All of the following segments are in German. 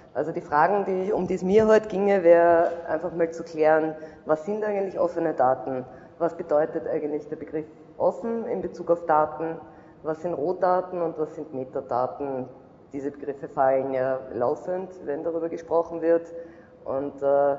Also die Fragen, um die es mir heute ginge, wäre einfach mal zu klären, was sind eigentlich offene Daten? Was bedeutet eigentlich der Begriff offen in Bezug auf Daten? Was sind Rohdaten und was sind Metadaten? Diese Begriffe fallen ja laufend, wenn darüber gesprochen wird. Und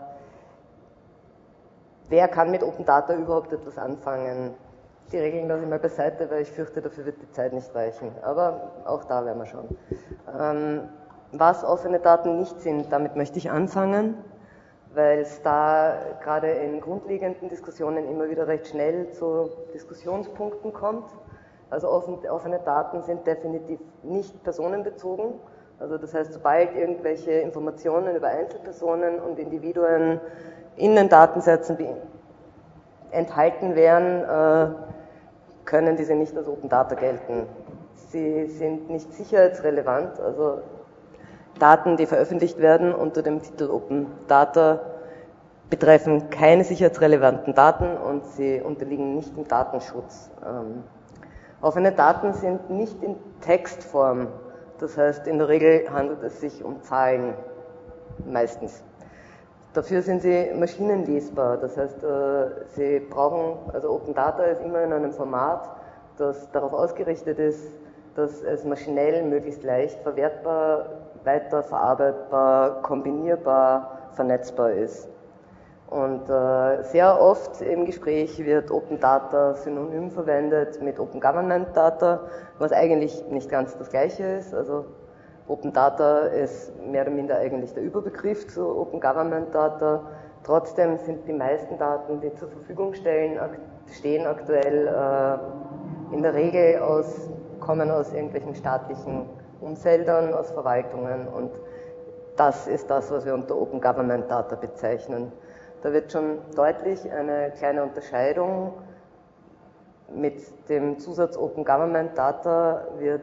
wer kann mit Open Data überhaupt etwas anfangen? Die Regeln lasse ich mal beiseite, weil ich fürchte, dafür wird die Zeit nicht reichen. Aber auch da werden wir schauen. Was offene Daten nicht sind, damit möchte ich anfangen, weil es da gerade in grundlegenden Diskussionen immer wieder recht schnell zu Diskussionspunkten kommt. Also offene Daten sind definitiv nicht personenbezogen. Also das heißt, sobald irgendwelche Informationen über Einzelpersonen und Individuen in den Datensätzen enthalten wären, können diese nicht als Open Data gelten. Sie sind nicht sicherheitsrelevant, also Daten, die veröffentlicht werden unter dem Titel Open Data, betreffen keine sicherheitsrelevanten Daten und sie unterliegen nicht dem Datenschutz. Offene Daten sind nicht in Textform, das heißt, in der Regel handelt es sich um Zahlen, meistens. Dafür sind sie maschinenlesbar, das heißt, sie brauchen, also Open Data ist immer in einem Format, das darauf ausgerichtet ist, dass es maschinell möglichst leicht verwertbar, weiterverarbeitbar, kombinierbar, vernetzbar ist. Und sehr oft im Gespräch wird Open Data synonym verwendet mit Open Government Data, was eigentlich nicht ganz das Gleiche ist. Also Open Data ist mehr oder minder eigentlich der Überbegriff zu Open Government Data. Trotzdem sind die meisten Daten, die zur Verfügung stehen aktuell, in der Regel kommen aus irgendwelchen staatlichen Umfeldern, aus Verwaltungen, und das ist das, was wir unter Open Government Data bezeichnen. Da wird schon deutlich eine kleine Unterscheidung. Mit dem Zusatz Open Government Data wird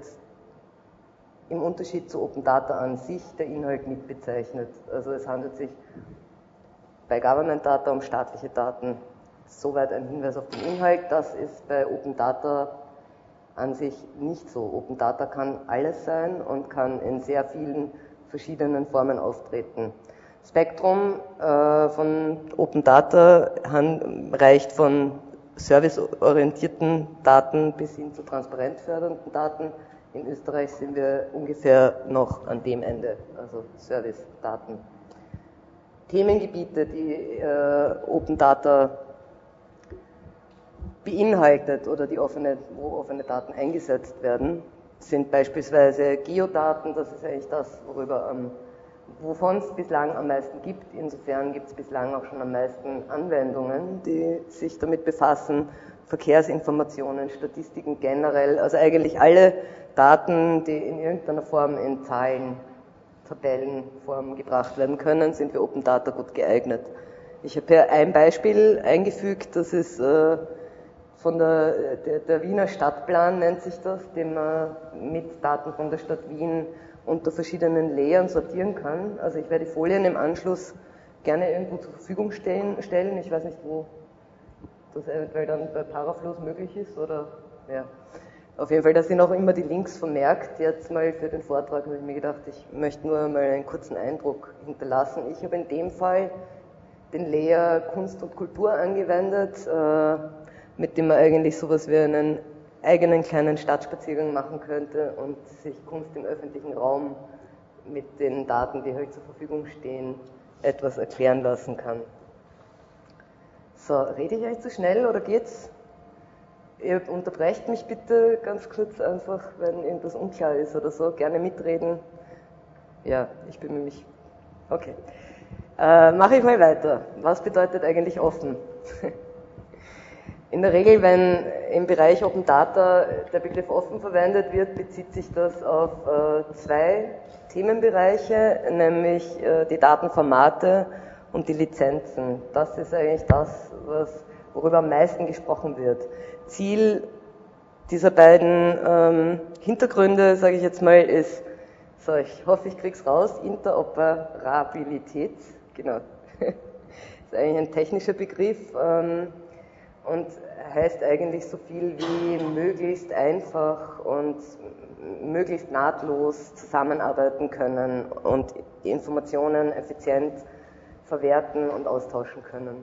im Unterschied zu Open Data an sich der Inhalt mitbezeichnet. Also es handelt sich bei Government Data um staatliche Daten. Soweit ein Hinweis auf den Inhalt. Das ist bei Open Data an sich nicht so. Open Data kann alles sein und kann in sehr vielen verschiedenen Formen auftreten. Spektrum von Open Data reicht von serviceorientierten Daten bis hin zu transparenzfördernden Daten. In Österreich sind wir ungefähr noch an dem Ende, also Service-Daten. Themengebiete, die Open Data beinhaltet oder wo offene Daten eingesetzt werden, sind beispielsweise Geodaten. Das ist eigentlich das, wovon es bislang am meisten gibt. Insofern gibt es bislang auch schon am meisten Anwendungen, die sich damit befassen. Verkehrsinformationen, Statistiken generell, also eigentlich alle Daten, die in irgendeiner Form in Zahlen, Tabellenform gebracht werden können, sind für Open Data gut geeignet. Ich habe hier ein Beispiel eingefügt, das ist von der Wiener Stadtplan, nennt sich das, den man mit Daten von der Stadt Wien unter verschiedenen Layern sortieren kann. Also ich werde die Folien im Anschluss gerne irgendwo zur Verfügung stellen. Ich weiß nicht, wo das eventuell dann bei Paraflow möglich ist, oder ja. Auf jeden Fall, da sind auch immer die Links vermerkt. Jetzt mal für den Vortrag habe ich mir gedacht, ich möchte nur mal einen kurzen Eindruck hinterlassen. Ich habe in dem Fall den Layer Kunst und Kultur angewendet, mit dem man eigentlich sowas wie einen eigenen kleinen Stadtspaziergang machen könnte und sich Kunst im öffentlichen Raum mit den Daten, die halt zur Verfügung stehen, etwas erklären lassen kann. So, rede ich euch zu schnell oder geht's? Ihr unterbrecht mich bitte ganz kurz einfach, wenn irgendwas unklar ist oder so. Gerne mitreden. Ja, ich bemühe mich. Okay. Mache ich mal weiter. Was bedeutet eigentlich offen? In der Regel, wenn im Bereich Open Data der Begriff offen verwendet wird, bezieht sich das auf zwei Themenbereiche, nämlich die Datenformate und die Lizenzen. Das ist eigentlich das, worüber am meisten gesprochen wird. Ziel dieser beiden Hintergründe, sage ich jetzt mal, ist, so, ich hoffe, ich krieg's raus, Interoperabilität, genau. Das ist eigentlich ein technischer Begriff. und heißt eigentlich so viel wie möglichst einfach und möglichst nahtlos zusammenarbeiten können und Informationen effizient verwerten und austauschen können.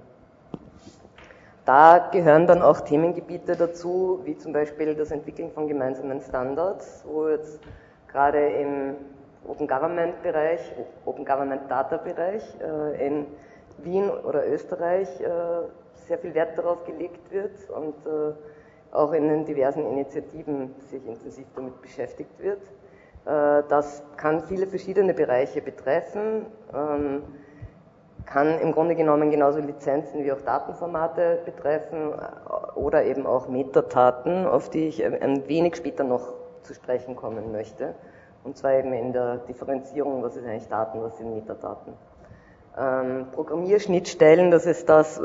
Da gehören dann auch Themengebiete dazu, wie zum Beispiel das Entwickeln von gemeinsamen Standards, wo jetzt gerade im Open Government Bereich, Open Government Data Bereich in Wien oder Österreich sehr viel Wert darauf gelegt wird und auch in den diversen Initiativen sich intensiv damit beschäftigt wird. Das kann viele verschiedene Bereiche betreffen, kann im Grunde genommen genauso Lizenzen wie auch Datenformate betreffen oder eben auch Metadaten, auf die ich ein wenig später noch zu sprechen kommen möchte. Und zwar eben in der Differenzierung, was ist eigentlich Daten, was sind Metadaten. Programmierschnittstellen, das ist das,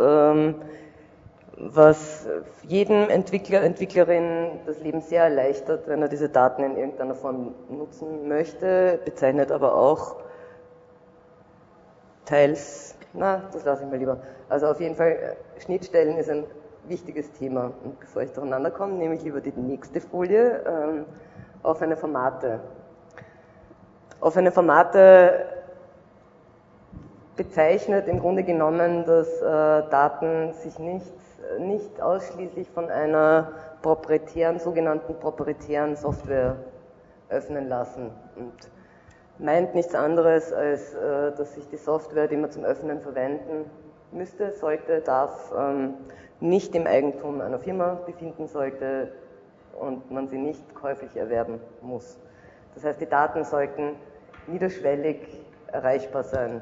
was jedem Entwickler, Entwicklerin das Leben sehr erleichtert, wenn er diese Daten in irgendeiner Form nutzen möchte, bezeichnet aber auch teils, das lasse ich mal lieber. Also auf jeden Fall, Schnittstellen ist ein wichtiges Thema. Und bevor ich durcheinander komme, nehme ich lieber die nächste Folie, offene Formate. Offene Formate bezeichnet im Grunde genommen, dass Daten sich nicht ausschließlich von einer sogenannten proprietären Software öffnen lassen. Und meint nichts anderes, als dass sich die Software, die man zum Öffnen verwenden müsste, darf, nicht im Eigentum einer Firma befinden sollte und man sie nicht käuflich erwerben muss. Das heißt, die Daten sollten niederschwellig erreichbar sein.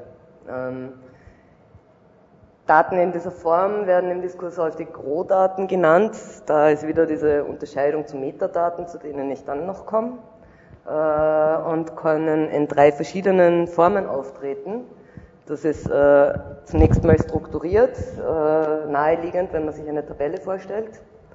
Daten in dieser Form werden im Diskurs häufig Rohdaten genannt. Da ist wieder diese Unterscheidung zu Metadaten, zu denen ich dann noch komme. Und können in 3 verschiedenen Formen auftreten. Das ist zunächst mal strukturiert, naheliegend, wenn man sich eine Tabelle vorstellt.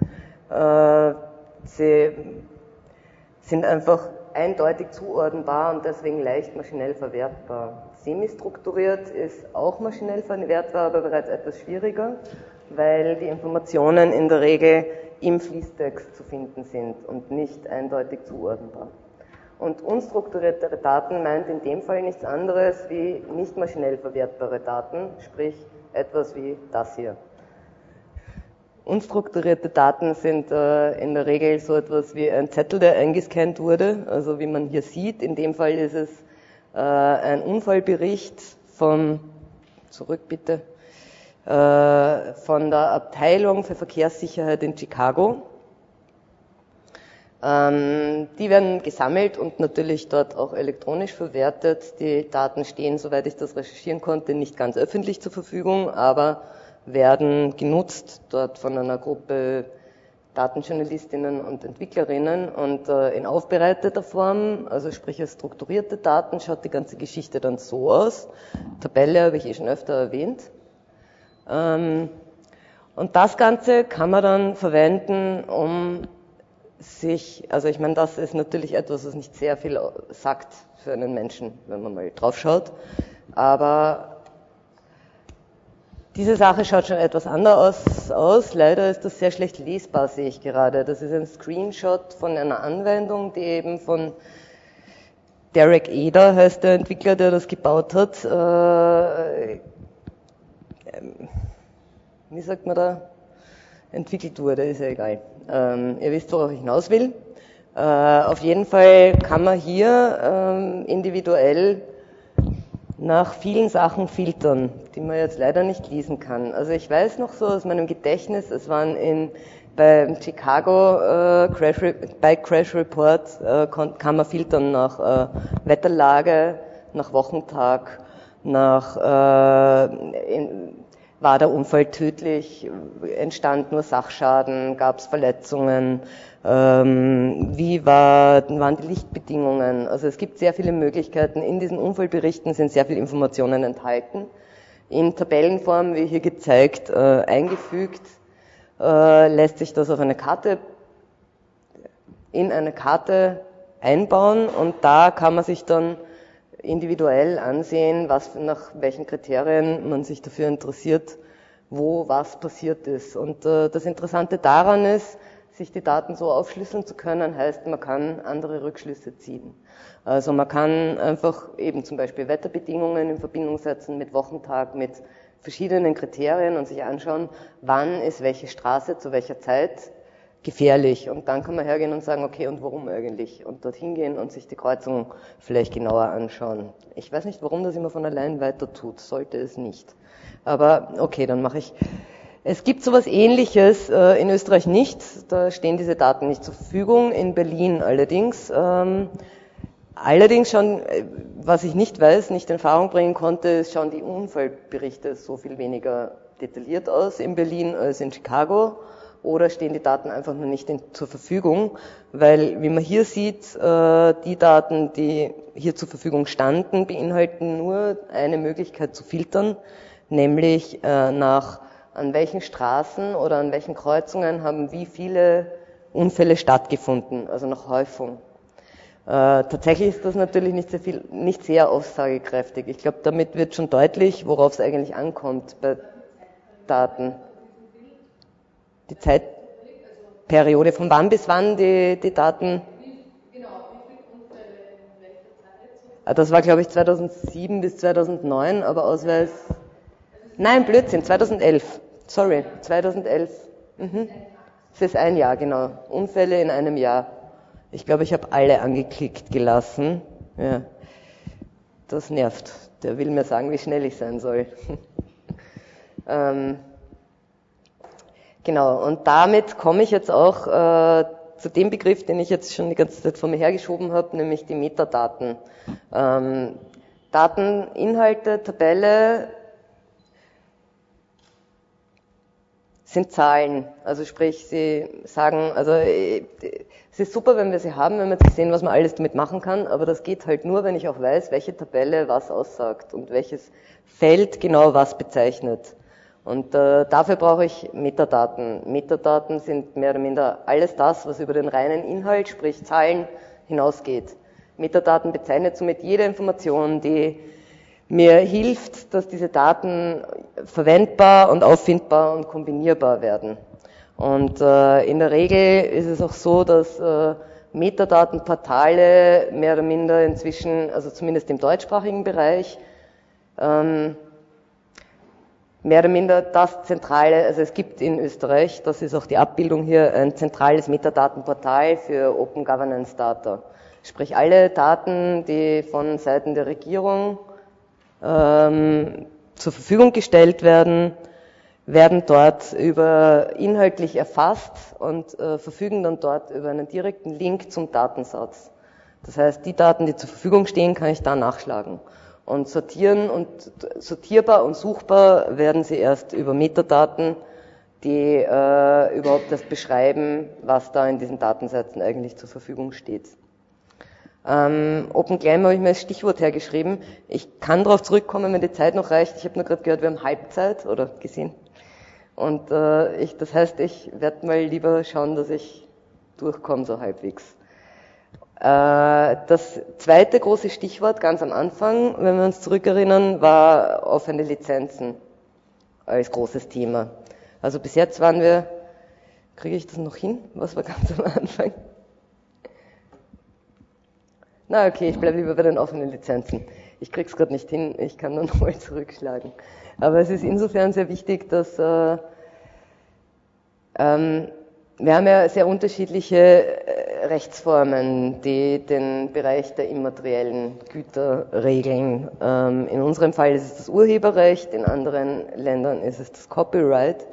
Sie sind einfach eindeutig zuordnenbar und deswegen leicht maschinell verwertbar. Semi-strukturiert ist auch maschinell verwertbar, aber bereits etwas schwieriger, weil die Informationen in der Regel im Fließtext zu finden sind und nicht eindeutig zuordnenbar. Und unstrukturierte Daten meint in dem Fall nichts anderes wie nicht maschinell verwertbare Daten, sprich etwas wie das hier. Unstrukturierte Daten sind in der Regel so etwas wie ein Zettel, der eingescannt wurde, also wie man hier sieht. In dem Fall ist es ein Unfallbericht von der Abteilung für Verkehrssicherheit in Chicago. Die werden gesammelt und natürlich dort auch elektronisch verwertet. Die Daten stehen, soweit ich das recherchieren konnte, nicht ganz öffentlich zur Verfügung, aber werden genutzt dort von einer Gruppe Datenjournalistinnen und Entwicklerinnen und in aufbereiteter Form, also sprich als strukturierte Daten, schaut die ganze Geschichte dann so aus. Tabelle habe ich schon öfter erwähnt. Und das Ganze kann man dann verwenden, also ich meine, das ist natürlich etwas, was nicht sehr viel sagt für einen Menschen, wenn man mal drauf schaut, aber diese Sache schaut schon etwas anders aus. Leider ist das sehr schlecht lesbar, sehe ich gerade. Das ist ein Screenshot von einer Anwendung, die eben von Derek Eder heißt der Entwickler, der das gebaut hat. Wie sagt man da? Entwickelt wurde, ist ja egal. Ihr wisst, worauf ich hinaus will. Auf jeden Fall kann man hier individuell nach vielen Sachen filtern, die man jetzt leider nicht lesen kann. Also ich weiß noch so aus meinem Gedächtnis, es waren beim Chicago Bike Crash Report kann man filtern nach Wetterlage, nach Wochentag, war der Unfall tödlich, entstand nur Sachschaden, gab es Verletzungen, wie waren die Lichtbedingungen. Also es gibt sehr viele Möglichkeiten. In diesen Unfallberichten sind sehr viele Informationen enthalten. In Tabellenform, wie hier gezeigt, eingefügt, lässt sich das in eine Karte einbauen und da kann man sich dann individuell ansehen, nach welchen Kriterien man sich dafür interessiert, wo was passiert ist. Und das Interessante daran ist, sich die Daten so aufschlüsseln zu können, heißt, man kann andere Rückschlüsse ziehen. Also man kann einfach eben zum Beispiel Wetterbedingungen in Verbindung setzen mit Wochentag, mit verschiedenen Kriterien und sich anschauen, wann ist welche Straße zu welcher Zeit gefährlich. Und dann kann man hergehen und sagen, okay, und warum eigentlich? Und dorthin gehen und sich die Kreuzung vielleicht genauer anschauen. Ich weiß nicht, warum das immer von allein weiter tut. Sollte es nicht. Aber okay, dann mache ich. Es gibt sowas Ähnliches in Österreich nicht. Da stehen diese Daten nicht zur Verfügung. In Berlin allerdings. Allerdings schon, was ich nicht weiß, nicht in Erfahrung bringen konnte, schauen die Unfallberichte so viel weniger detailliert aus in Berlin als in Chicago. Oder stehen die Daten einfach nur nicht zur Verfügung, weil, wie man hier sieht, die Daten, die hier zur Verfügung standen, beinhalten nur eine Möglichkeit zu filtern, nämlich nach an welchen Straßen oder an welchen Kreuzungen haben wie viele Unfälle stattgefunden, also nach Häufung. Tatsächlich ist das natürlich nicht sehr aussagekräftig. Ich glaube, damit wird schon deutlich, worauf es eigentlich ankommt bei Daten. Die Zeitperiode, von wann bis wann die Daten? Genau, wie viele Unfälle in welcher Zeit? Das war, glaube ich, 2007 bis 2009, aber Ausweis... Nein, Blödsinn, 2011. Sorry, 2011. Das ist ein Jahr, genau. Unfälle in einem Jahr. Ich glaube, ich habe alle angeklickt gelassen. Ja. Das nervt. Der will mir sagen, wie schnell ich sein soll. Genau, und damit komme ich jetzt auch zu dem Begriff, den ich jetzt schon die ganze Zeit vor mir hergeschoben habe, nämlich die Metadaten. Daten, Inhalte, Tabelle sind Zahlen. Also sprich, sie sagen, also es ist super, wenn wir sie haben, wenn wir jetzt sehen, was man alles damit machen kann, aber das geht halt nur, wenn ich auch weiß, welche Tabelle was aussagt und welches Feld genau was bezeichnet. Und dafür brauche ich Metadaten. Metadaten sind mehr oder minder alles das, was über den reinen Inhalt, sprich Zahlen, hinausgeht. Metadaten bezeichnet somit jede Information, die mir hilft, dass diese Daten verwendbar und auffindbar und kombinierbar werden. Und in der Regel ist es auch so, dass Metadatenportale mehr oder minder inzwischen, also zumindest im deutschsprachigen Bereich, mehr oder minder das zentrale, also es gibt in Österreich, das ist auch die Abbildung hier, ein zentrales Metadatenportal für Open Governance Data. Sprich, alle Daten, die von Seiten der Regierung zur Verfügung gestellt werden, werden dort inhaltlich erfasst und verfügen dann dort über einen direkten Link zum Datensatz. Das heißt, die Daten, die zur Verfügung stehen, kann ich da nachschlagen. Und sortierbar und suchbar werden sie erst über Metadaten, die überhaupt das beschreiben, was da in diesen Datensätzen eigentlich zur Verfügung steht. OpenClaim habe ich mir als Stichwort hergeschrieben. Ich kann darauf zurückkommen, wenn die Zeit noch reicht. Ich habe nur gerade gehört, wir haben Halbzeit oder gesehen. Und das heißt, ich werde mal lieber schauen, dass ich durchkomme, so halbwegs. Das zweite große Stichwort ganz am Anfang, wenn wir uns zurückerinnern, war offene Lizenzen als großes Thema. Also bis jetzt kriege ich das noch hin? Was war ganz am Anfang? Na okay, ich bleibe lieber bei den offenen Lizenzen. Ich krieg's gerade nicht hin, ich kann nur nochmal zurückschlagen. Aber es ist insofern sehr wichtig, dass wir haben ja sehr unterschiedliche Rechtsformen, die den Bereich der immateriellen Güter regeln. In unserem Fall ist es das Urheberrecht, in anderen Ländern ist es das Copyright.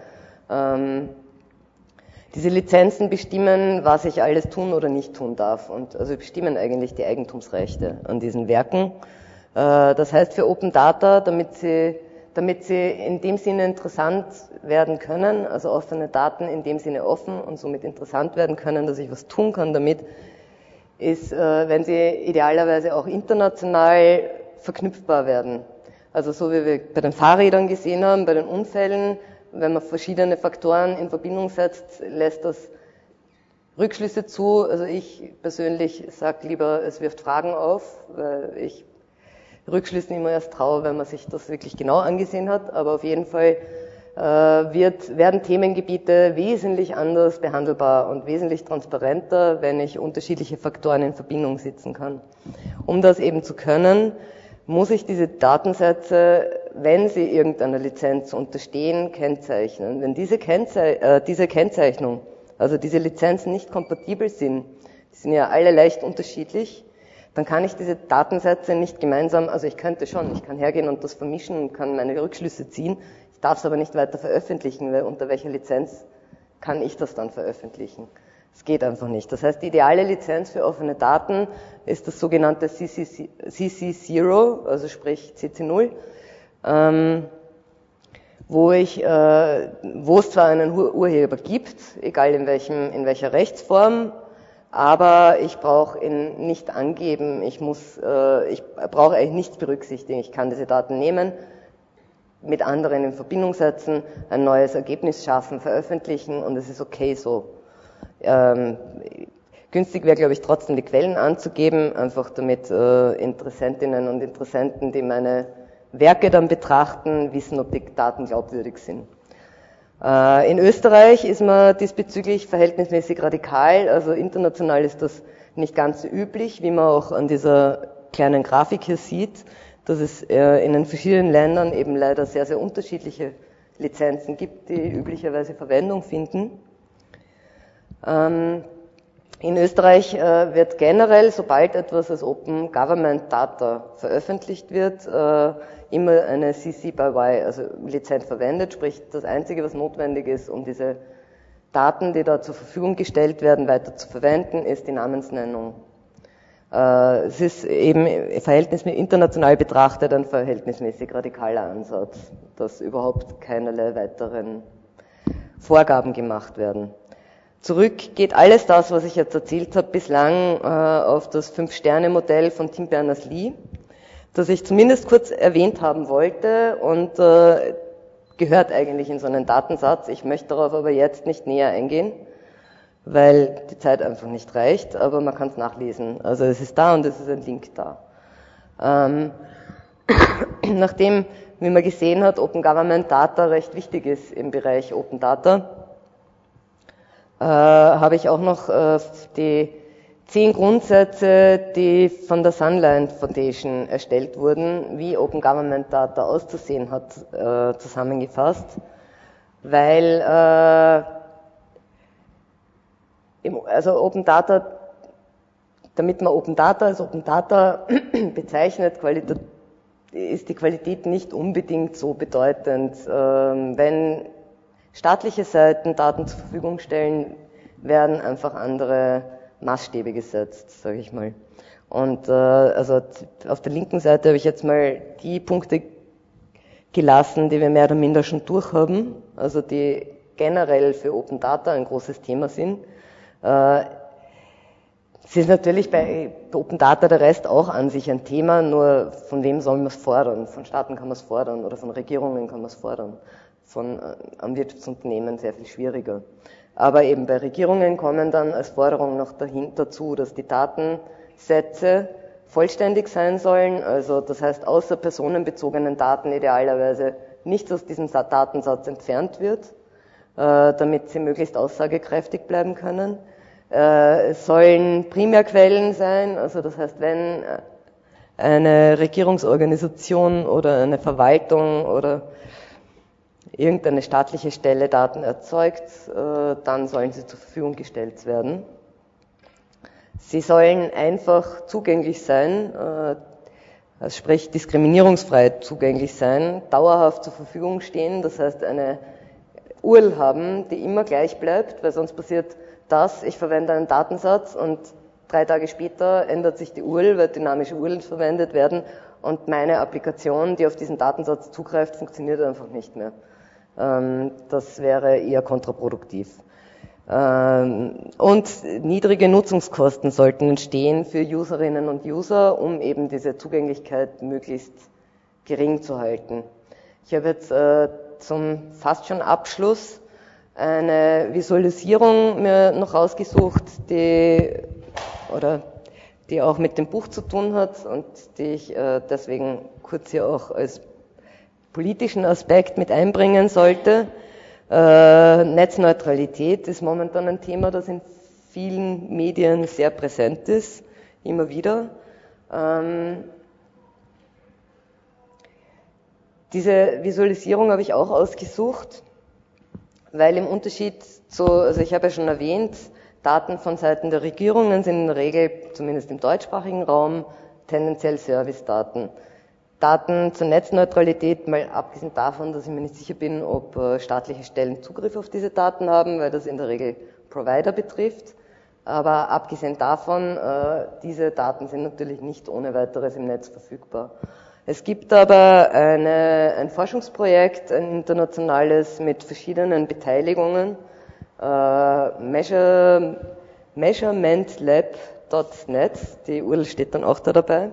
Diese Lizenzen bestimmen, was ich alles tun oder nicht tun darf und also bestimmen eigentlich die Eigentumsrechte an diesen Werken. Das heißt für Open Data, damit sie in dem Sinne interessant werden können, also offene Daten in dem Sinne offen und somit interessant werden können, dass ich was tun kann damit, ist, wenn sie idealerweise auch international verknüpfbar werden. Also so wie wir bei den Fahrrädern gesehen haben, bei den Unfällen, wenn man verschiedene Faktoren in Verbindung setzt, lässt das Rückschlüsse zu. Also ich persönlich sage lieber, es wirft Fragen auf, weil ich Rückschlüssen immer erst traue, wenn man sich das wirklich genau angesehen hat. Aber auf jeden Fall werden Themengebiete wesentlich anders behandelbar und wesentlich transparenter, wenn ich unterschiedliche Faktoren in Verbindung setzen kann. Um das eben zu können, muss ich diese Datensätze, wenn sie irgendeiner Lizenz unterstehen, kennzeichnen. Wenn diese Kennzeichnung, also diese Lizenzen nicht kompatibel sind, die sind ja alle leicht unterschiedlich, dann kann ich diese Datensätze nicht gemeinsam, also ich kann hergehen und das vermischen und kann meine Rückschlüsse ziehen, ich darf es aber nicht weiter veröffentlichen, weil unter welcher Lizenz kann ich das dann veröffentlichen? Es geht einfach nicht. Das heißt, die ideale Lizenz für offene Daten ist das sogenannte CC0, also sprich CC0, wo es zwar einen Urheber gibt, egal in welcher Rechtsform, aber ich brauche ihn nicht angeben, ich brauche eigentlich nichts berücksichtigen. Ich kann diese Daten nehmen, mit anderen in Verbindung setzen, ein neues Ergebnis schaffen, veröffentlichen und es ist okay so. Günstig wäre, glaube ich, trotzdem die Quellen anzugeben, einfach damit Interessentinnen und Interessenten, die meine Werke dann betrachten, wissen, ob die Daten glaubwürdig sind. In Österreich ist man diesbezüglich verhältnismäßig radikal, also international ist das nicht ganz so üblich, wie man auch an dieser kleinen Grafik hier sieht, dass es in den verschiedenen Ländern eben leider sehr, sehr unterschiedliche Lizenzen gibt, die üblicherweise Verwendung finden. In Österreich wird generell, sobald etwas als Open Government Data veröffentlicht wird, immer eine CC by Y, also Lizenz verwendet, sprich das Einzige, was notwendig ist, um diese Daten, die da zur Verfügung gestellt werden, weiter zu verwenden, ist die Namensnennung. Es ist eben international betrachtet ein verhältnismäßig radikaler Ansatz, dass überhaupt keinerlei weiteren Vorgaben gemacht werden. Zurück geht alles das, was ich jetzt erzählt habe, bislang auf das 5-Sterne-Modell von Tim Berners-Lee, das ich zumindest kurz erwähnt haben wollte und gehört eigentlich in so einen Datensatz. Ich möchte darauf aber jetzt nicht näher eingehen, weil die Zeit einfach nicht reicht, aber man kann es nachlesen. Also es ist da und es ist ein Link da. Nachdem, wie man gesehen hat, Open Government Data recht wichtig ist im Bereich Open Data, habe ich auch noch die 10 Grundsätze, die von der Sunline Foundation erstellt wurden, wie Open Government Data auszusehen hat, zusammengefasst, weil Open Data, damit man Open Data als Open Data bezeichnet, ist die Qualität nicht unbedingt so bedeutend. Wenn staatliche Seiten Daten zur Verfügung stellen, werden einfach andere Maßstäbe gesetzt, sage ich mal. Und also auf der linken Seite habe ich jetzt mal die Punkte gelassen, die wir mehr oder minder schon durchhaben, also die generell für Open Data ein großes Thema sind. Es ist natürlich bei Open Data der Rest auch an sich ein Thema, nur von wem soll man es fordern? Von Staaten kann man es fordern oder von Regierungen kann man es fordern. Von am Wirtschaftsunternehmen sehr viel schwieriger. Aber eben bei Regierungen kommen dann als Forderung noch dazu, dass die Datensätze vollständig sein sollen, also das heißt außer personenbezogenen Daten idealerweise nichts aus diesem Datensatz entfernt wird, damit sie möglichst aussagekräftig bleiben können. Es sollen Primärquellen sein, also das heißt, wenn eine Regierungsorganisation oder eine Verwaltung oder irgendeine staatliche Stelle Daten erzeugt, dann sollen sie zur Verfügung gestellt werden. Sie sollen einfach zugänglich sein, sprich diskriminierungsfrei zugänglich sein, dauerhaft zur Verfügung stehen, das heißt eine URL haben, die immer gleich bleibt, weil sonst passiert das, ich verwende einen Datensatz und 3 Tage später ändert sich die URL, weil dynamische URLs verwendet werden und meine Applikation, die auf diesen Datensatz zugreift, funktioniert einfach nicht mehr. Das wäre eher kontraproduktiv. Und niedrige Nutzungskosten sollten entstehen für Userinnen und User, um eben diese Zugänglichkeit möglichst gering zu halten. Ich habe jetzt zum fast schon Abschluss eine Visualisierung mir noch rausgesucht, die auch mit dem Buch zu tun hat und die ich deswegen kurz hier auch als politischen Aspekt mit einbringen sollte. Netzneutralität ist momentan ein Thema, das in vielen Medien sehr präsent ist, immer wieder. Diese Visualisierung habe ich auch ausgesucht, weil im Unterschied also ich habe ja schon erwähnt, Daten von Seiten der Regierungen sind in der Regel, zumindest im deutschsprachigen Raum, tendenziell Servicedaten. Daten zur Netzneutralität, mal abgesehen davon, dass ich mir nicht sicher bin, ob staatliche Stellen Zugriff auf diese Daten haben, weil das in der Regel Provider betrifft. Aber abgesehen davon, diese Daten sind natürlich nicht ohne weiteres im Netz verfügbar. Es gibt aber ein Forschungsprojekt, ein internationales mit verschiedenen Beteiligungen, measurementlab.net, die URL steht dann auch da dabei.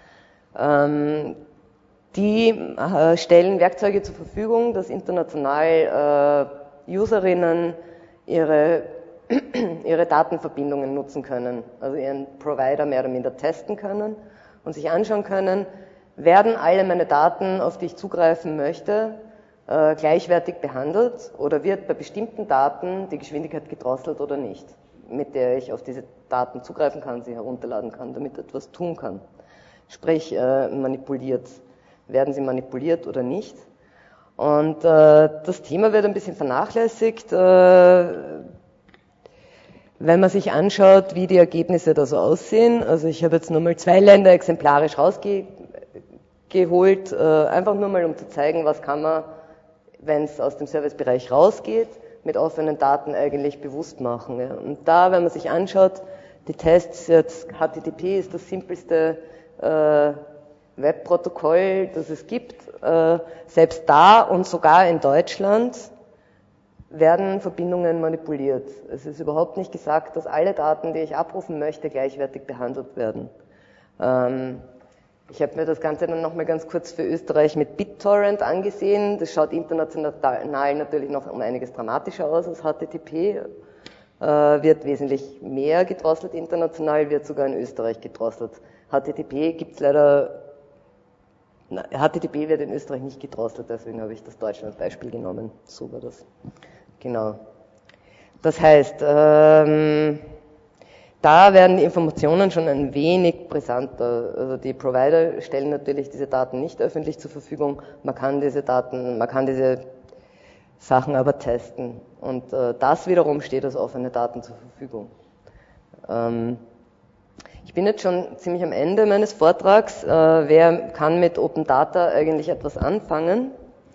Die stellen Werkzeuge zur Verfügung, dass international Userinnen ihre Datenverbindungen nutzen können, also ihren Provider mehr oder minder testen können und sich anschauen können, werden alle meine Daten, auf die ich zugreifen möchte, gleichwertig behandelt oder wird bei bestimmten Daten die Geschwindigkeit gedrosselt oder nicht, mit der ich auf diese Daten zugreifen kann, sie herunterladen kann, damit etwas tun kann. Sprich, manipuliert. Werden sie manipuliert oder nicht? Und das Thema wird ein bisschen vernachlässigt, wenn man sich anschaut, wie die Ergebnisse da so aussehen. Also ich habe jetzt nur mal 2 Länder exemplarisch rausgeholt, einfach nur mal um zu zeigen, was kann man, wenn es aus dem Servicebereich rausgeht, mit offenen Daten eigentlich bewusst machen. Ja. Und da, wenn man sich anschaut, die Tests, jetzt HTTP ist das simpelste Webprotokoll, das es gibt. Selbst da und sogar in Deutschland werden Verbindungen manipuliert. Es ist überhaupt nicht gesagt, dass alle Daten, die ich abrufen möchte, gleichwertig behandelt werden. Ich habe mir das Ganze dann nochmal ganz kurz für Österreich mit BitTorrent angesehen. Das schaut international natürlich noch um einiges dramatischer aus als HTTP. Wird wesentlich mehr gedrosselt international, wird sogar in Österreich gedrosselt. HTTP wird in Österreich nicht gedrosselt, deswegen habe ich das Deutschland-Beispiel genommen. So war das. Genau. Das heißt, da werden die Informationen schon ein wenig brisanter. Also die Provider stellen natürlich diese Daten nicht öffentlich zur Verfügung. Man kann diese Sachen aber testen. Und das wiederum steht als offene Daten zur Verfügung. Ich bin jetzt schon ziemlich am Ende meines Vortrags. Wer kann mit Open Data eigentlich etwas anfangen?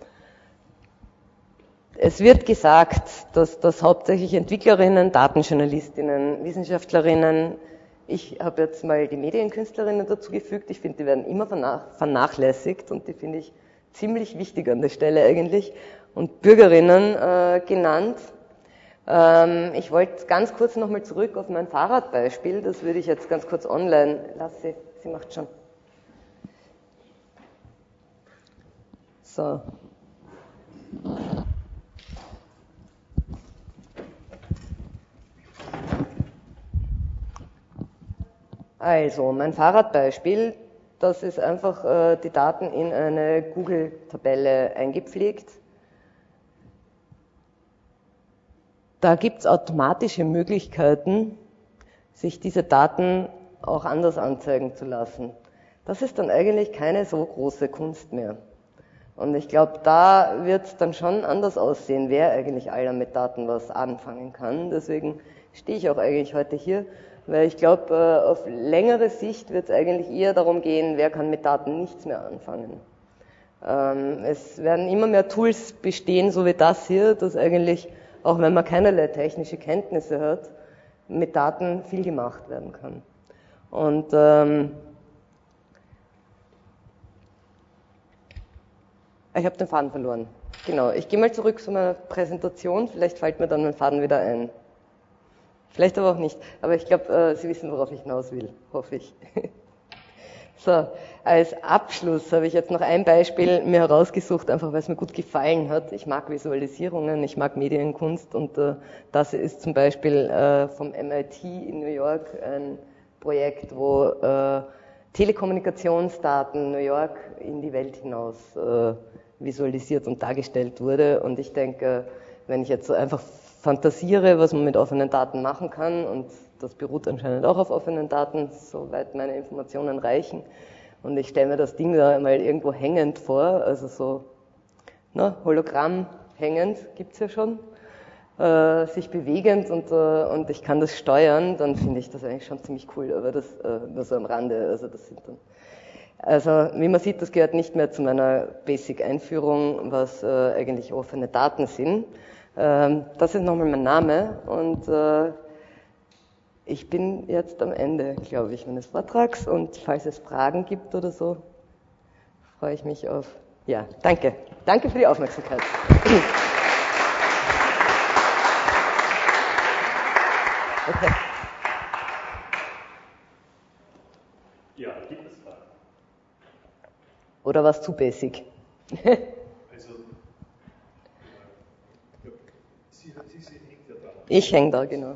Es wird gesagt, dass hauptsächlich Entwicklerinnen, Datenjournalistinnen, Wissenschaftlerinnen, ich habe jetzt mal die Medienkünstlerinnen dazu gefügt, ich finde, die werden immer vernachlässigt und die finde ich ziemlich wichtig an der Stelle eigentlich, und Bürgerinnen genannt. Ich wollte ganz kurz nochmal zurück auf mein Fahrradbeispiel, das würde ich jetzt ganz kurz online lassen. Sie macht schon. So. Also, mein Fahrradbeispiel, das ist einfach die Daten in eine Google-Tabelle eingepflegt. Da gibt es automatische Möglichkeiten, sich diese Daten auch anders anzeigen zu lassen. Das ist dann eigentlich keine so große Kunst mehr. Und ich glaube, da wird es dann schon anders aussehen, wer eigentlich aller mit Daten was anfangen kann. Deswegen stehe ich auch eigentlich heute hier, weil ich glaube, auf längere Sicht wird es eigentlich eher darum gehen, wer kann mit Daten nichts mehr anfangen. Es werden immer mehr Tools bestehen, so wie das hier, das eigentlich, auch wenn man keinerlei technische Kenntnisse hat, mit Daten viel gemacht werden kann. Und ich habe den Faden verloren. Genau, ich gehe mal zurück zu meiner Präsentation, vielleicht fällt mir dann mein Faden wieder ein. Vielleicht aber auch nicht, aber ich glaube, Sie wissen, worauf ich hinaus will, hoffe ich. So, als Abschluss habe ich jetzt noch ein Beispiel mir herausgesucht, einfach weil es mir gut gefallen hat. Ich mag Visualisierungen, ich mag Medienkunst und das ist zum Beispiel vom MIT in New York ein Projekt, wo Telekommunikationsdaten New York in die Welt hinaus visualisiert und dargestellt wurde. Und ich denke, wenn ich jetzt so einfach fantasiere, was man mit offenen Daten machen kann, und das beruht anscheinend auch auf offenen Daten, soweit meine Informationen reichen, und ich stelle mir das Ding da mal irgendwo hängend vor, also so Hologramm hängend, gibt's ja schon, sich bewegend und ich kann das steuern, dann finde ich das eigentlich schon ziemlich cool, aber das nur so am Rande, also wie man sieht, das gehört nicht mehr zu meiner Basic-Einführung, was eigentlich offene Daten sind. Das ist nochmal mein Name und ich bin jetzt am Ende, glaube ich, meines Vortrags und falls es Fragen gibt oder so, freue ich mich auf, ja, danke. Danke für die Aufmerksamkeit. Okay. Ja, gibt es Fragen? Oder was zu basic? Also, Sie hängt ja da. Ich hänge da, genau.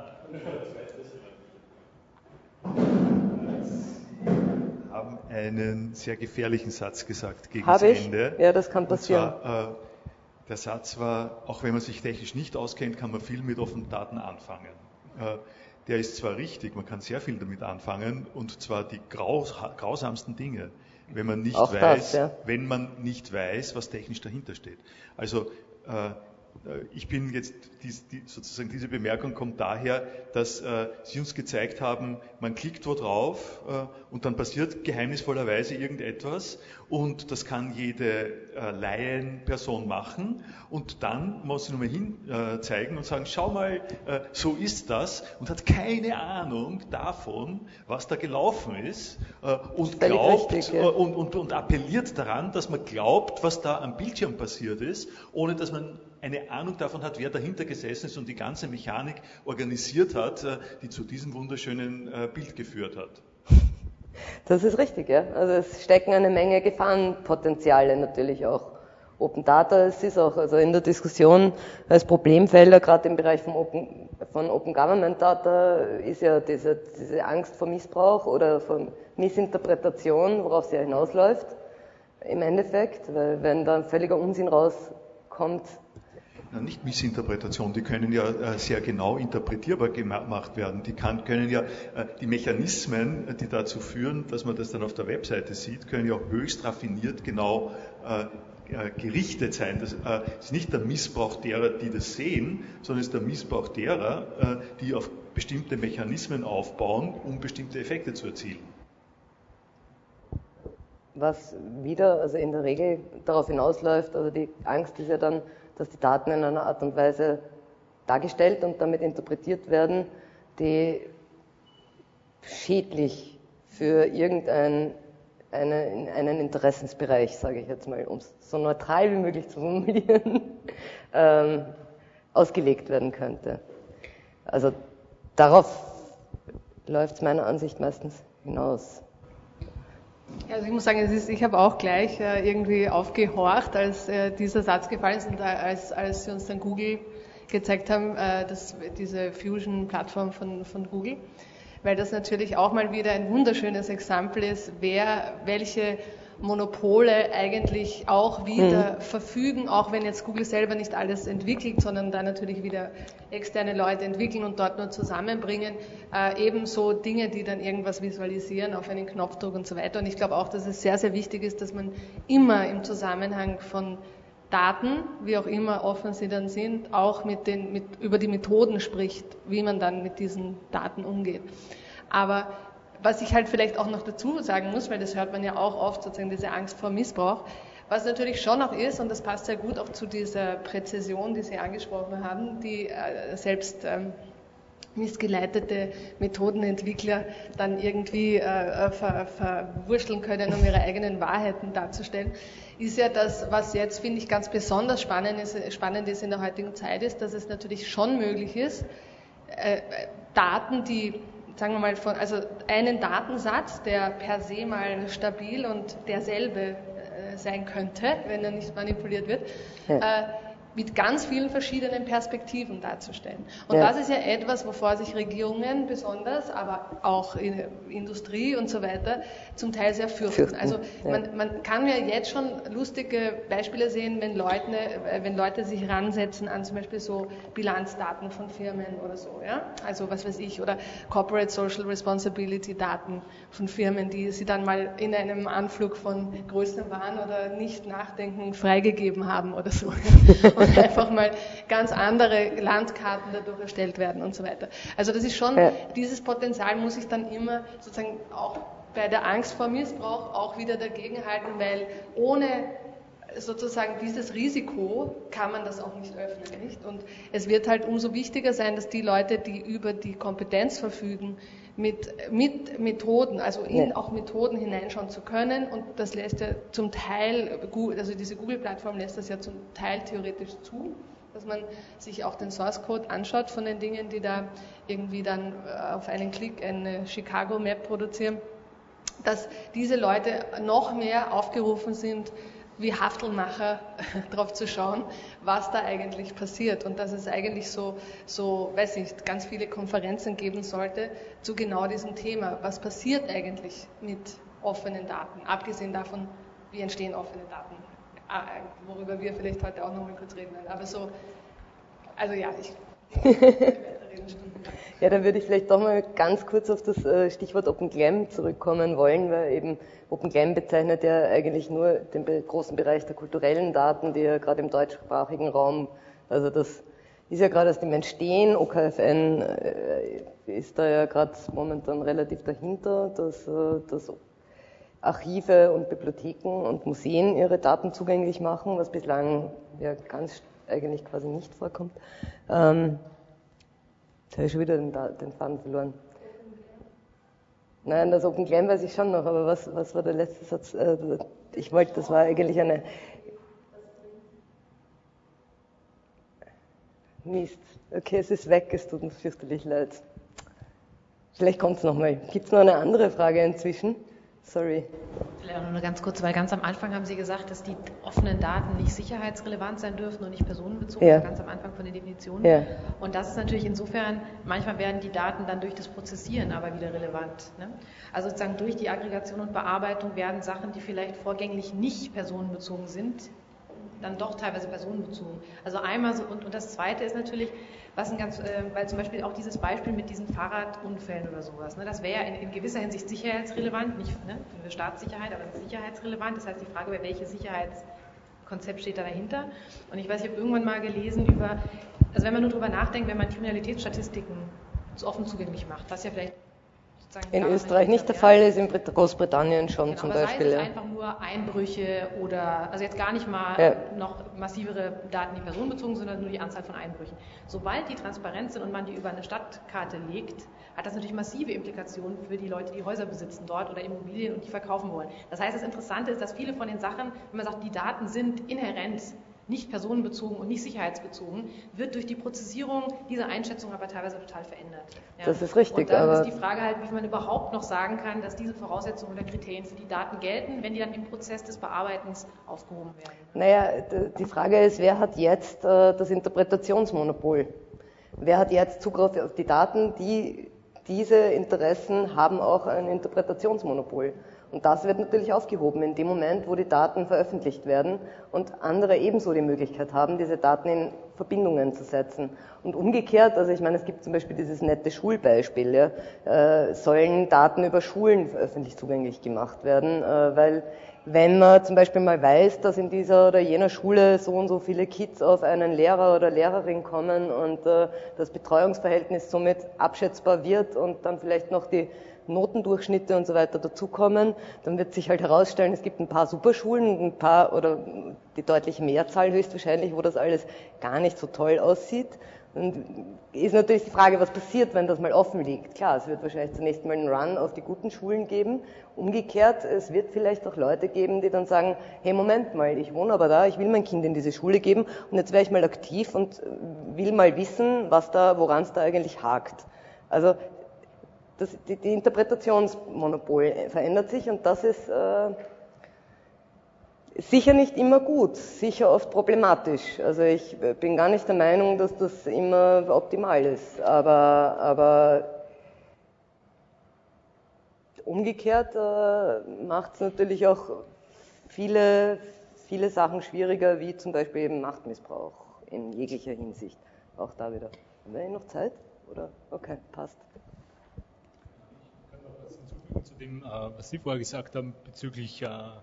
Sie haben einen sehr gefährlichen Satz gesagt gegen das Ende. Ja, das kann passieren. Und zwar, der Satz war, auch wenn man sich technisch nicht auskennt, kann man viel mit offenen Daten anfangen. Der ist zwar richtig, man kann sehr viel damit anfangen, und zwar die grausamsten Dinge, wenn man nicht wenn man nicht weiß, was technisch dahinter steht. Also ich bin jetzt, sozusagen diese Bemerkung kommt daher, dass Sie uns gezeigt haben, man klickt wo drauf und dann passiert geheimnisvollerweise irgendetwas und das kann jede Laienperson machen und dann muss sie nochmal zeigen und sagen, schau mal, so ist das und hat keine Ahnung davon, was da gelaufen ist und glaubt richtig, ja. und appelliert daran, dass man glaubt, was da am Bildschirm passiert ist, ohne dass man eine Ahnung davon hat, wer dahinter gesessen ist und die ganze Mechanik organisiert hat, die zu diesem wunderschönen Bild geführt hat. Das ist richtig, ja. Also es stecken eine Menge Gefahrenpotenziale natürlich auch. Open Data, es ist auch also in der Diskussion als Problemfelder, gerade im Bereich von Open Government Data, ist ja diese Angst vor Missbrauch oder vor Missinterpretation, worauf sie ja hinausläuft, im Endeffekt, weil wenn da ein völliger Unsinn rauskommt. Nicht Missinterpretation, die können ja sehr genau interpretierbar gemacht werden. Die können ja, die Mechanismen, die dazu führen, dass man das dann auf der Webseite sieht, können ja höchst raffiniert genau gerichtet sein. Das ist nicht der Missbrauch derer, die das sehen, sondern es ist der Missbrauch derer, die auf bestimmte Mechanismen aufbauen, um bestimmte Effekte zu erzielen. Was wieder, also in der Regel darauf hinausläuft, also die Angst ist ja dann, dass die Daten in einer Art und Weise dargestellt und damit interpretiert werden, die schädlich für einen Interessensbereich, sage ich jetzt mal, um es so neutral wie möglich zu formulieren, ausgelegt werden könnte. Also darauf läuft es meiner Ansicht meistens hinaus. Also ich muss sagen, ich habe auch gleich irgendwie aufgehorcht, als dieser Satz gefallen ist und als sie uns dann Google gezeigt haben, diese Fusion-Plattform von Google, weil das natürlich auch mal wieder ein wunderschönes Exempel ist, welche Monopole eigentlich auch wieder verfügen, auch wenn jetzt Google selber nicht alles entwickelt, sondern da natürlich wieder externe Leute entwickeln und dort nur zusammenbringen, ebenso Dinge, die dann irgendwas visualisieren auf einen Knopfdruck und so weiter. Und ich glaube auch, dass es sehr, sehr wichtig ist, dass man immer im Zusammenhang von Daten, wie auch immer offen sie dann sind, auch über die Methoden spricht, wie man dann mit diesen Daten umgeht. Aber was ich halt vielleicht auch noch dazu sagen muss, weil das hört man ja auch oft, sozusagen diese Angst vor Missbrauch, was natürlich schon auch ist, und das passt sehr gut auch zu dieser Präzision, die Sie angesprochen haben, die selbst missgeleitete Methodenentwickler dann irgendwie verwurschteln können, um ihre eigenen Wahrheiten darzustellen, ist ja das, was jetzt, finde ich, ganz besonders spannend ist in der heutigen Zeit, ist, dass es natürlich schon möglich ist, Daten, die sagen wir mal, also einen Datensatz, der per se mal stabil und derselbe sein könnte, wenn er nicht manipuliert wird, mit ganz vielen verschiedenen Perspektiven darzustellen. Und das ist ja etwas, wovor sich Regierungen besonders, aber auch in Industrie und so weiter zum Teil sehr fürchten. Also man kann ja jetzt schon lustige Beispiele sehen, wenn Leute sich ransetzen an zum Beispiel so Bilanzdaten von Firmen oder so, ja? Also was weiß ich, oder Corporate Social Responsibility Daten von Firmen, die sie dann mal in einem Anflug von Größenwahn oder Nicht-Nachdenken freigegeben haben oder so. Und einfach mal ganz andere Landkarten dadurch erstellt werden und so weiter. Also das ist schon, dieses Potenzial muss ich dann immer sozusagen auch bei der Angst vor Missbrauch auch wieder dagegenhalten, weil ohne sozusagen dieses Risiko kann man das auch nicht öffnen, nicht? Und es wird halt umso wichtiger sein, dass die Leute, die über die Kompetenz verfügen, mit Methoden, also in auch Methoden hineinschauen zu können, und das lässt ja zum Teil, also diese Google-Plattform lässt das ja zum Teil theoretisch zu, dass man sich auch den Source-Code anschaut von den Dingen, die da irgendwie dann auf einen Klick eine Chicago-Map produzieren, dass diese Leute noch mehr aufgerufen sind, wie Haftelmacher drauf zu schauen, was da eigentlich passiert, und dass es eigentlich so, weiß nicht, ganz viele Konferenzen geben sollte zu genau diesem Thema. Was passiert eigentlich mit offenen Daten? Abgesehen davon, wie entstehen offene Daten? Worüber wir vielleicht heute auch noch mal kurz reden werden. Aber so, also ja, ich reden stundenlang. Ja, dann würde ich vielleicht doch mal ganz kurz auf das Stichwort Open Glam zurückkommen wollen, weil eben Open Glam bezeichnet ja eigentlich nur den großen Bereich der kulturellen Daten, die ja gerade im deutschsprachigen Raum, also das ist ja gerade aus dem Entstehen, OKFN ist da ja gerade momentan relativ dahinter, dass Archive und Bibliotheken und Museen ihre Daten zugänglich machen, was bislang ja ganz eigentlich quasi nicht vorkommt. Jetzt habe ich schon wieder den Faden verloren. Nein, das Open Glam weiß ich schon noch, aber was war der letzte Satz? Das war eigentlich eine... Mist. Okay, es ist weg, es tut uns fürchterlich leid. Vielleicht kommt es nochmal. Gibt es noch eine andere Frage inzwischen? Sorry. Vielleicht auch nur ganz kurz, weil ganz am Anfang haben Sie gesagt, dass die offenen Daten nicht sicherheitsrelevant sein dürfen und nicht personenbezogen, also ganz am Anfang von den Definitionen. Ja. Und das ist natürlich insofern, manchmal werden die Daten dann durch das Prozessieren aber wieder relevant. Ne? Also sozusagen durch die Aggregation und Bearbeitung werden Sachen, die vielleicht vorgänglich nicht personenbezogen sind, dann doch teilweise personenbezogen. Also einmal so, und das Zweite ist natürlich, weil zum Beispiel auch dieses Beispiel mit diesen Fahrradunfällen oder sowas, ne, das wäre ja in gewisser Hinsicht sicherheitsrelevant, nicht für Staatssicherheit, aber sicherheitsrelevant. Das heißt, die Frage wäre, welches Sicherheitskonzept steht da dahinter? Und ich weiß, ich habe irgendwann mal gelesen also wenn man nur darüber nachdenkt, wenn man Kriminalitätsstatistiken offen zugänglich macht, was ja vielleicht in Österreich nicht der Fall ist, in Großbritannien schon zum Beispiel. Sei es einfach nur Einbrüche oder, also jetzt gar nicht mal noch massivere Daten, die personenbezogen sind, sondern nur die Anzahl von Einbrüchen. Sobald die transparent sind und man die über eine Stadtkarte legt, hat das natürlich massive Implikationen für die Leute, die Häuser besitzen dort oder Immobilien und die verkaufen wollen. Das heißt, das Interessante ist, dass viele von den Sachen, wenn man sagt, die Daten sind inhärent nicht personenbezogen und nicht sicherheitsbezogen, wird durch die Prozessierung dieser Einschätzung aber teilweise total verändert. Ja. Das ist richtig. Und dann ist die Frage halt, wie man überhaupt noch sagen kann, dass diese Voraussetzungen oder Kriterien für die Daten gelten, wenn die dann im Prozess des Bearbeitens aufgehoben werden. Naja, die Frage ist, wer hat jetzt das Interpretationsmonopol? Wer hat jetzt Zugriff auf die Daten? Diese Interessen haben auch ein Interpretationsmonopol. Und das wird natürlich aufgehoben in dem Moment, wo die Daten veröffentlicht werden und andere ebenso die Möglichkeit haben, diese Daten in Verbindungen zu setzen. Und umgekehrt, also ich meine, es gibt zum Beispiel dieses nette Schulbeispiel, sollen Daten über Schulen öffentlich zugänglich gemacht werden, weil wenn man zum Beispiel mal weiß, dass in dieser oder jener Schule so und so viele Kids auf einen Lehrer oder Lehrerin kommen und das Betreuungsverhältnis somit abschätzbar wird und dann vielleicht noch die Notendurchschnitte und so weiter dazukommen, dann wird sich halt herausstellen, es gibt ein paar Superschulen, ein paar oder die deutliche Mehrzahl höchstwahrscheinlich, wo das alles gar nicht so toll aussieht. Und ist natürlich die Frage, was passiert, wenn das mal offen liegt. Klar, es wird wahrscheinlich zunächst mal einen Run auf die guten Schulen geben. Umgekehrt, es wird vielleicht auch Leute geben, die dann sagen, hey, Moment mal, ich wohne aber da, ich will mein Kind in diese Schule geben und jetzt wäre ich mal aktiv und will mal wissen, woran es da eigentlich hakt. Also die Interpretationsmonopol verändert sich und das ist Sicher nicht immer gut, sicher oft problematisch. Also ich bin gar nicht der Meinung, dass das immer optimal ist, aber umgekehrt macht es natürlich auch viele Sachen schwieriger, wie zum Beispiel eben Machtmissbrauch in jeglicher Hinsicht. Auch da wieder. Haben wir noch Zeit? Oder? Okay, passt. Ich kann noch was hinzufügen zu dem, was Sie vorher gesagt haben, bezüglich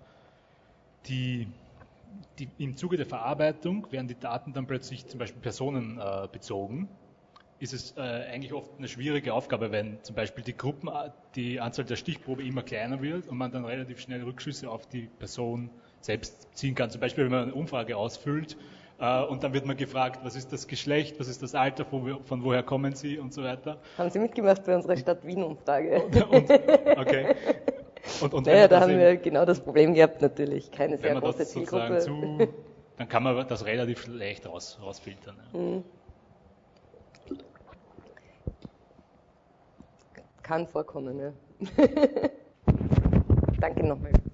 im Zuge der Verarbeitung werden die Daten dann plötzlich zum Beispiel personenbezogen. Ist es eigentlich oft eine schwierige Aufgabe, wenn zum Beispiel die Anzahl der Stichprobe immer kleiner wird und man dann relativ schnell Rückschlüsse auf die Person selbst ziehen kann. Zum Beispiel, wenn man eine Umfrage ausfüllt und dann wird man gefragt, was ist das Geschlecht, was ist das Alter, von woher kommen Sie und so weiter. Haben Sie mitgemacht bei unserer Stadt-Wien-Umfrage? Okay. Naja, da haben wir genau das Problem gehabt natürlich. Keine sehr große Zielgruppe. Dann kann man das relativ leicht rausfiltern. Ja. Kann vorkommen, ja. Danke nochmal.